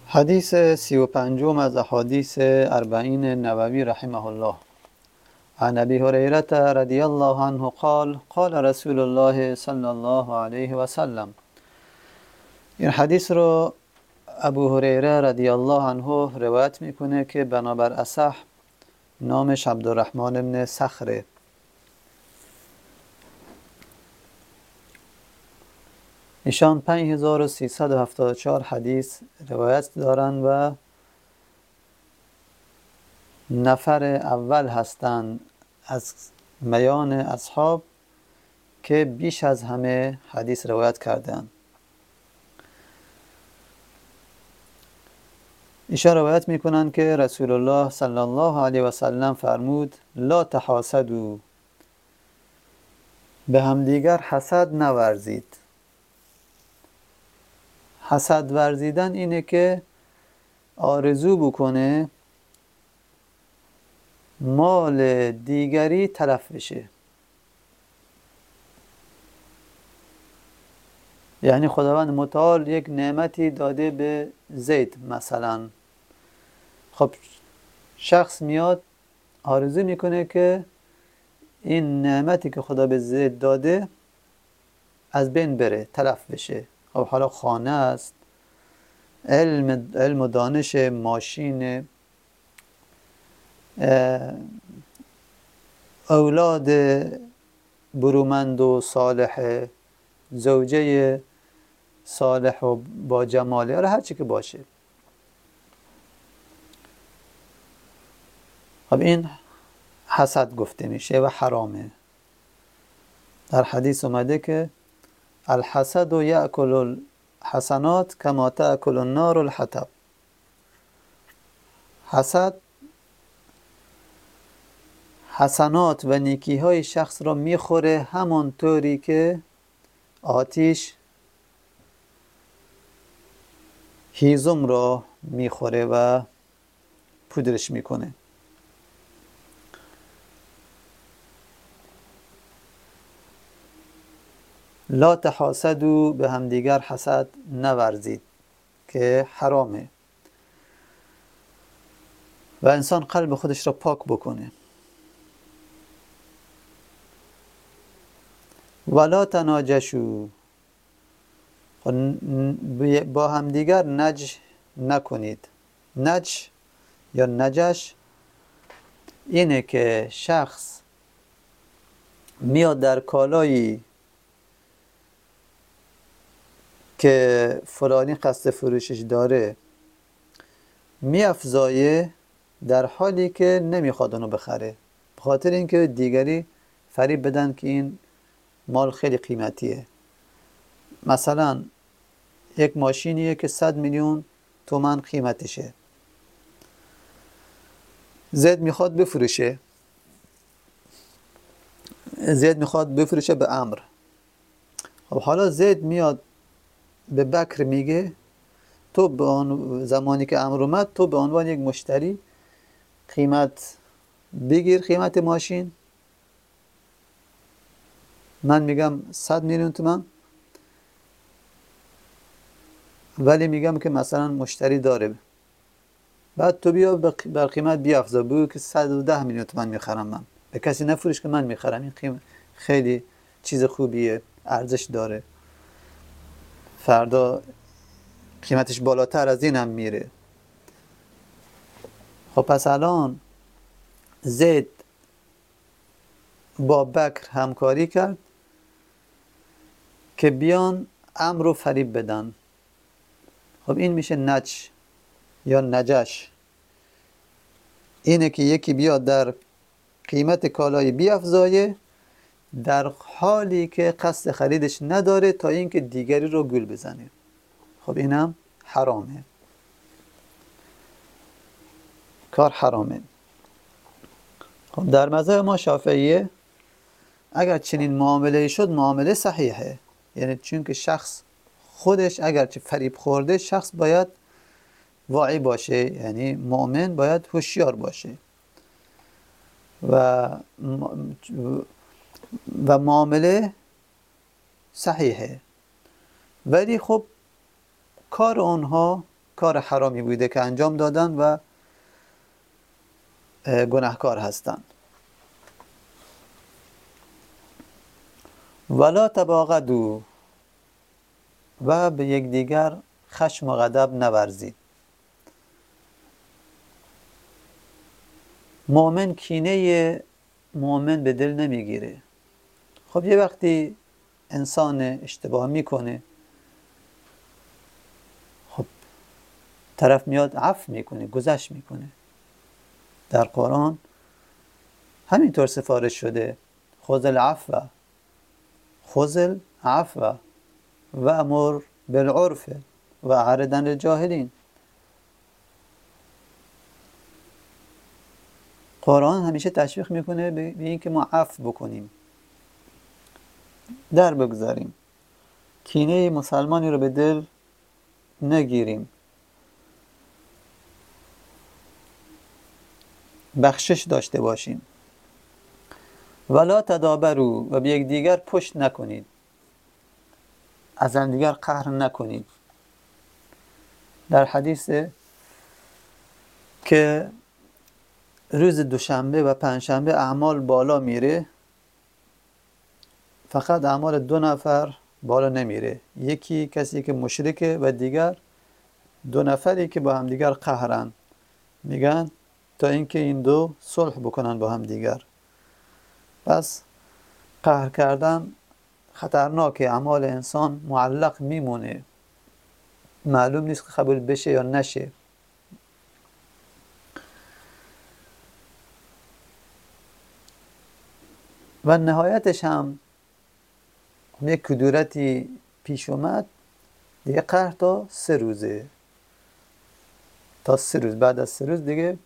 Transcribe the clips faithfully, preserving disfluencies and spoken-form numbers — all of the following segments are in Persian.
حدیث سی و پنجم از احادیث اربعین نووی رحمه الله. عن ابی هریره رضی الله عنه قال قال رسول الله صلی الله علیه و سلم. این حدیث رو ابو هریره رضی الله عنه روایت میکنه که بنابر اصح نامش عبدالرحمن بن صخره. ایشان پنج هزار و سیصد و هفتاد و چهار حدیث روایت دارند و نفر اول هستند از میان اصحاب که بیش از همه حدیث روایت کردند. ایشان روایت میکنند که رسول الله صلی الله علیه و سلم فرمود لا تحاسدوا، به همدیگر حسد نورزید. حسد ورزیدن اینه که آرزو بکنه مال دیگری تلف بشه. یعنی خداوند متعال یک نعمتی داده به زید مثلا، خب شخص میاد آرزو میکنه که این نعمتی که خدا به زید داده از بین بره، تلف بشه. خب حالا خانه است، علم علم و دانش، ماشین، اولاد برومند و صالح، زوجه صالح و با جمالی، آره هر چی که باشه. خب این حسد گفته میشه و حرامه. در حدیث اومده که الحسد یأکل الحسنات کما تأکل النار الحطب. حسد حسنات و نیکی های شخص را میخوره همانطوری که آتش هیزم را میخوره و پودرش میکنه. لا تحاسدوا، به همدیگر حسد نورزید که حرامه و انسان قلب خودش را پاک بکنه. ولا تناجشوا، با همدیگر نج نکنید. نج یا نجش اینه که شخص میاد در کالایی که فلانی قصد فروشش داره میافزایه در حالی که نمیخواد اونو بخره، به خاطر اینکه دیگری فریب بدن که این مال خیلی قیمتیه. مثلا یک ماشینیه که صد میلیون تومان قیمتشه، زید میخواد بفروشه زید میخواد بفروشه به عمرو. خب حالا زید میاد به بکر میگه تو به آن زمانی که عمرو اومد تو به عنوان یک مشتری قیمت بگیر، قیمت ماشین. من میگم صد میلیون تومان، ولی میگم که مثلا مشتری داره، بعد تو بیا بر قیمت بیافزا، بگو که صد و ده میلیون تومان میخرم، من به کسی نفروش که من میخرم، این قیمت خیلی چیز خوبیه، ارزش داره، فردا قیمتش بالاتر از این هم میره. خب پس الان زید با بکر همکاری کرد که بیان عمرو رو فریب بدن. خب این میشه نج یا نجش، اینه که یکی بیاد در قیمت کالای بیافزایه در حالی که قصد خریدش نداره تا اینکه دیگری رو گول بزنه. خب اینم حرامه، کار حرامه. خب در مذهب ما شافعیه اگر چنین معامله شد معامله صحیحه، یعنی چون که شخص خودش اگر چه فریب خورده، شخص باید واعی باشه، یعنی مؤمن باید هوشیار باشه و و معامله صحیحه. ولی خب کار اونها کار حرامی بوده که انجام دادن و گناهکار هستند. ولا تباغضوا، و به یکدیگر خشم و غضب نورزید. مؤمن کینه مؤمن به دل نمیگیره. خب یه وقتی انسان اشتباه میکنه، خب طرف میاد عفو میکنه، گذشت میکنه. در قرآن همینطور سفارش شده: خذ العفو خذ العفو و امر بالعرف و اعرض عن الجاهلین. قرآن همیشه تشویق میکنه به اینکه ما عفو بکنیم، در بگذاریم، کینه مسلمانی رو به دل نگیریم، بخشش داشته باشیم. ولا تدابروا، و به یک دیگر پشت نکنید، از هم دیگر قهر نکنید. در حدیث که روز دوشنبه و پنجشنبه اعمال بالا میره، فقط اعمال دو نفر بالا نمیره، یکی کسی که مشرکه و دیگر دو نفری که با هم دیگر قهرن، میگن تا اینکه این دو صلح بکنن با هم دیگر. پس قهر کردن خطرناکه، اعمال انسان معلق میمونه، معلوم نیست که قبول بشه یا نشه. و نهایتش هم یک کدورتی پیش اومد دیگه، قهر تا سه روزه، تا سه روز، بعد از سه روز دیگه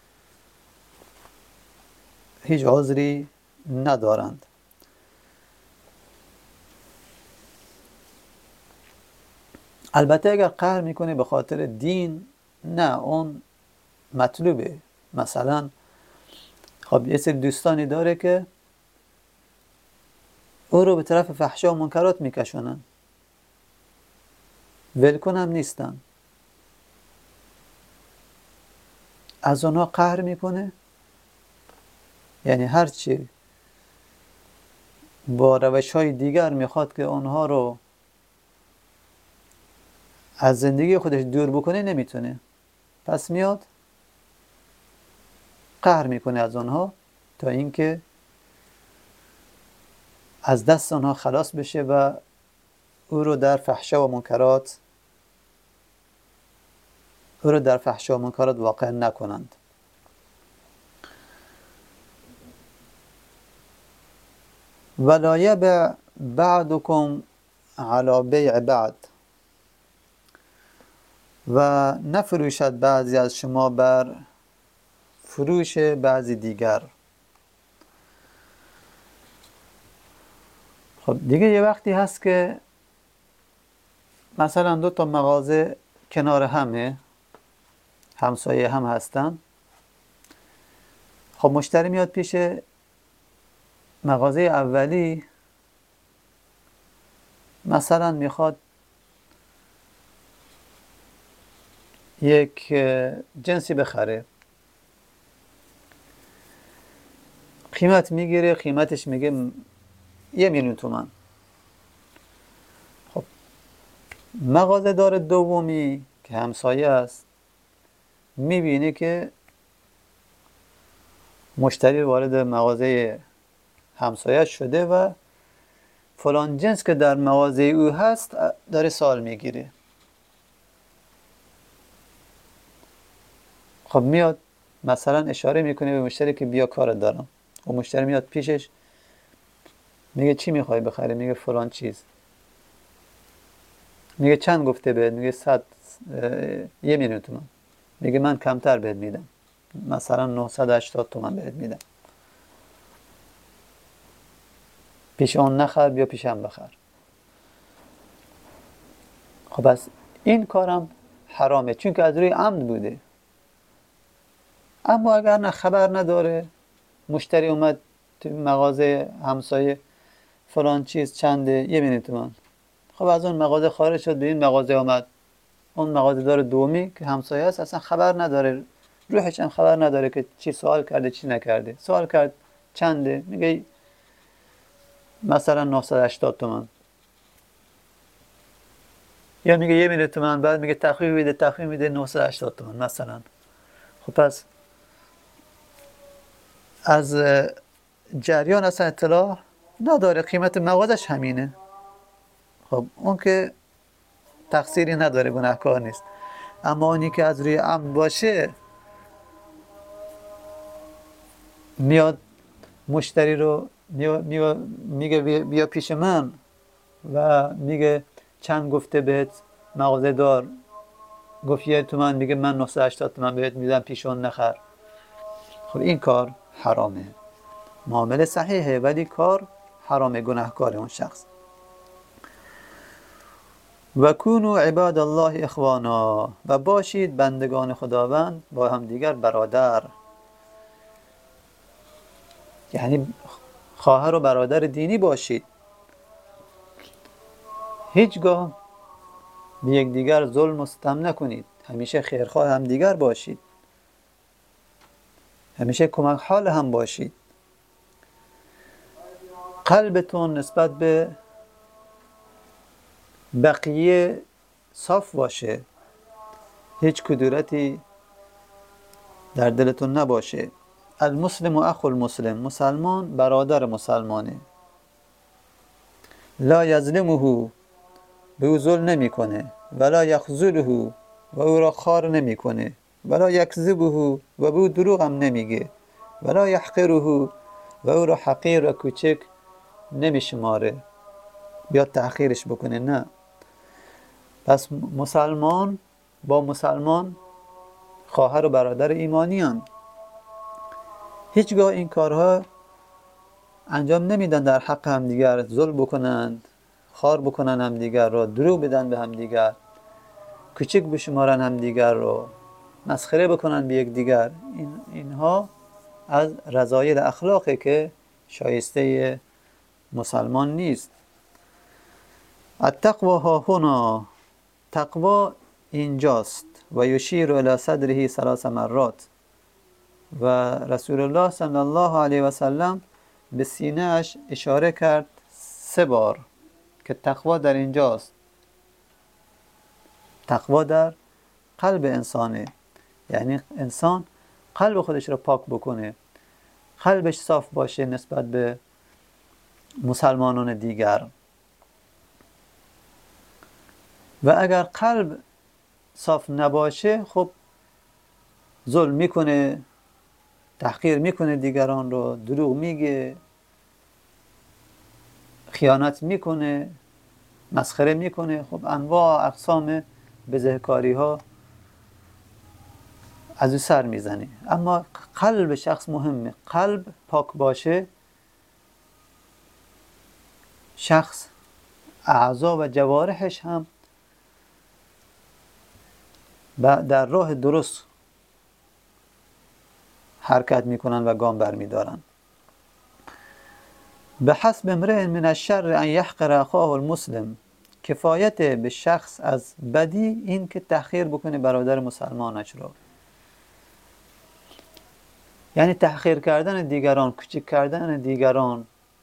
هیچ عذری ندارند. البته اگر قهر میکنه به خاطر دین، نه، اون مطلوبه. مثلا خب یه سری دوستانی داره که او رو به طرف فحشا و منکرات میکشونن، ولکن هم نیستن، از اونها قهر میکنه، یعنی هرچی با روش های دیگر میخواد که اونها رو از زندگی خودش دور بکنه، نمیتونه. پس میاد قهر میکنه از اونها تا اینکه از دست اونها خلاص بشه و او رو در فحشا و منکرات او رو در فحشا و منکرات واقع نکنند. ولا یبع بعضکم علی بیع بعض، و نفروشد بعضی از شما بر فروش بعضی دیگر. خب دیگه یه وقتی هست که مثلا دو تا مغازه کنار همه، همسایه هم هستن. خب مشتری میاد پیش مغازه اولی، مثلا میخواد یک جنسی بخره، قیمت میگیره، قیمتش میگه یه میلیون تومان. خب مغازه دار دومی که همسایه است میبینه که مشتری وارد مغازه همسایه شده و فلان جنس که در مغازه او هست داره سوال میگیره. خب میاد مثلا اشاره میکنه به مشتری که بیا کار دارم، و مشتری میاد پیشش میگه چی میخوای بخری؟ میگه فلان چیز. میگه چند گفته بهت؟ میگه صد یه میلیون تومان. میگه من کمتر بهت میدم، مثلا نهصد و هشتاد تومان بهت میدم، پیش اون نخر، بیا پیشم بخر. خب بس این کارم حرامه، چون که از روی عمد بوده. اما اگر نه خبر نداره، مشتری اومد تو مغازه همسایه فلان چیز چنده؟ یه میلیون تومان. خب از اون مغازه خارج شد، به این مغازه اومد، اون مغازه‌دار دومی که همسایه است اصلا خبر نداره، روحش هم خبر نداره که چی سوال کرده چی نکرده. سوال کرد چنده، میگه مثلا نهصد و هشتاد تومن، یا میگه یه میلیون تومن، بعد میگه تخفیف میده تخفیف میده نهصد و هشتاد تومن مثلا. خب پس از جریان اصلا اطلاع نداره، قیمت مغازش همینه. خب اون که تقصیری نداره، گناهکار نیست. اما اونی که از روی عمد باشه میاد مشتری رو میگه بیا پیش من و میگه چند گفته بهت مغازه دار، گفت یه تومن، میگه من نهصد و هشتاد تومن بهت میدم پیش اون نخر. خب این کار حرامه. معامله صحیحه ولی کار حرامه، گناهکار اون شخص. و کونوا عباد الله اخوانا، و باشید بندگان خداوند با هم دیگر برادر، یعنی خواهر و برادر دینی باشید. هیچگاه به یک دیگر ظلم و ستم نکنید، همیشه خیرخواه هم دیگر باشید، همیشه کمک حال هم باشید. قلبتون نسبت به بقیه صاف باشه، هیچ کدورتی در دلتون نباشه. المسلم و اخو المسلم، مسلمان برادر مسلمانه. لا یظلمه، به او ظلم نمیکنه. ولا یخذله، و او را خوار نمیکنه. ولا یکذبه، و به او دروغ هم نمیگه. ولا یحقره، و او را حقیر و کوچک نمیشماره بیاد تحقیرش بکنه، نه. پس مسلمان با مسلمان خواهر و برادر ایمانی هم. هیچگاه این کارها انجام نمیدن در حق همدیگر، ظلم بکنند، خوار بکنن همدیگر رو، دروغ بدن به همدیگر، کوچک بشمارن همدیگر رو، مسخره بکنن به یک دیگر. این اینها از رذایل اخلاقی که شایسته مسلمان نیست. التقوا ها هنا، تقوا اینجاست. و یشیر الی صدره ثلاث مرات، و رسول الله صلی الله علیه و سلم به سینه اش اشاره کرد سه بار که تقوا در اینجاست. تقوا در قلب انسانه، یعنی انسان قلب خودش رو پاک بکنه، قلبش صاف باشه نسبت به مسلمانان دیگر. و اگر قلب صاف نباشه خب ظلم میکنه، تحقیر میکنه دیگران رو، دروغ میگه، خیانت میکنه، مسخره میکنه. خب انواع اقسام بزهکاری ها از او سر میزنه. اما قلب شخص مهمه. قلب پاک باشه، شخص اعضا و جوارحش هم در راه درست حرکت میکنن و گام برمیدارن. به حسب امرئ من الشر ان یحقر اخاه المسلم، کفایت به شخص از بدی این که تحقیر بکنه برادر مسلمانش رو. یعنی تحقیر کردن دیگران، کوچک کردن دیگران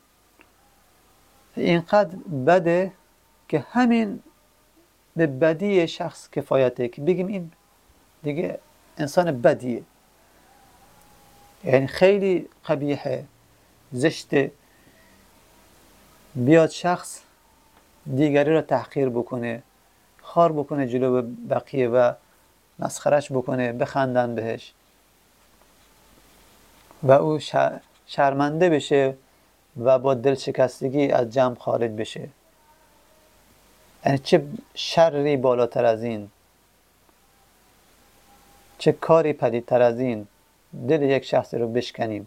اینقدر بده که همین به بدی شخص کفایته که بگیم این دیگه انسان بدیه، یعنی خیلی قبیحه، زشته بیاد شخص دیگری را تحقیر بکنه، خار بکنه جلو بقیه و مسخرش بکنه، بخندن بهش و او شرمنده بشه و با دل شکستگی از جمع خارج بشه. یعنی چه شری بالاتر از این، چه کاری پدیدتر از این دل یک شخص رو بشکنیم.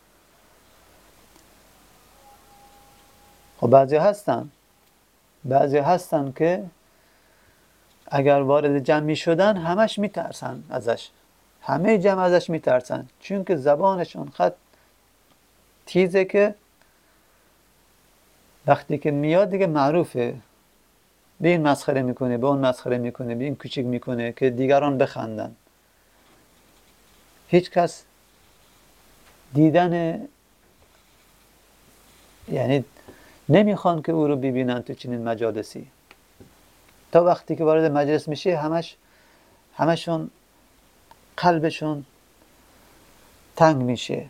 خب بعضی هستن بعضی هستن که اگر وارد جمع می شدن همش می ترسن ازش، همه جمع ازش می ترسن، چون که زبانشون خط تیزه که وقتی که میاد دیگه معروفه، به این مسخره میکنه، به اون مسخره میکنه، به این کوچیک میکنه که دیگران بخندن. هیچ کس دیدن، یعنی نمیخوان که او رو ببینن تو چنین مجالسی. تا وقتی که وارد مجلس میشه همش همشون قلبشون تنگ میشه.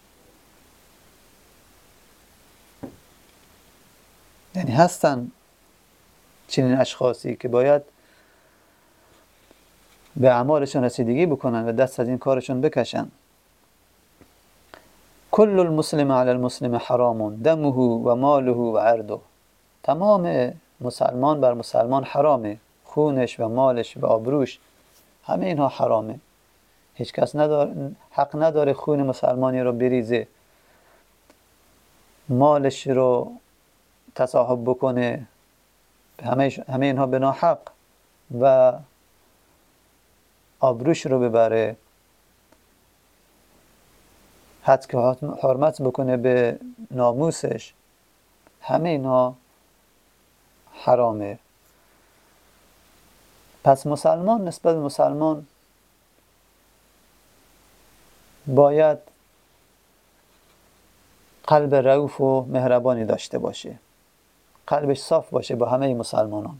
یعنی هستن چنین اشخاصی که باید به اعمالشون رسیدگی بکنن و دست از این کارشون بکشن. کل المسلم علی المسلم حرام دمه و ماله و عرضه. تمام مسلمان بر مسلمان حرامه، خونش و مالش و آبروش همه اینها حرامه. هیچ کس نداره، حق نداره خون مسلمانی رو بریزه، مالش رو تصاحب بکنه، همه همه اینها به ناحق، و آبروش رو ببره، حتی که حرمت بکنه به ناموسش، همه اینها حرامه. پس مسلمان نسبت به مسلمان باید قلب رؤوف و مهربانی داشته باشه، قلبش صاف باشه با همه مسلمانان.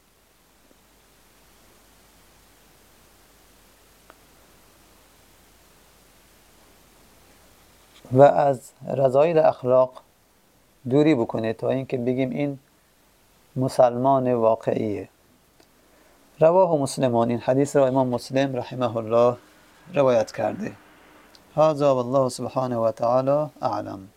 و از رذایل اخلاق دوری بکنه تا اینکه بگیم این مسلمان واقعیه. رواه مسلمان، این حدیث را امام مسلم رحمه الله روایت کرده. هذا والله سبحانه و تعالی اعلم.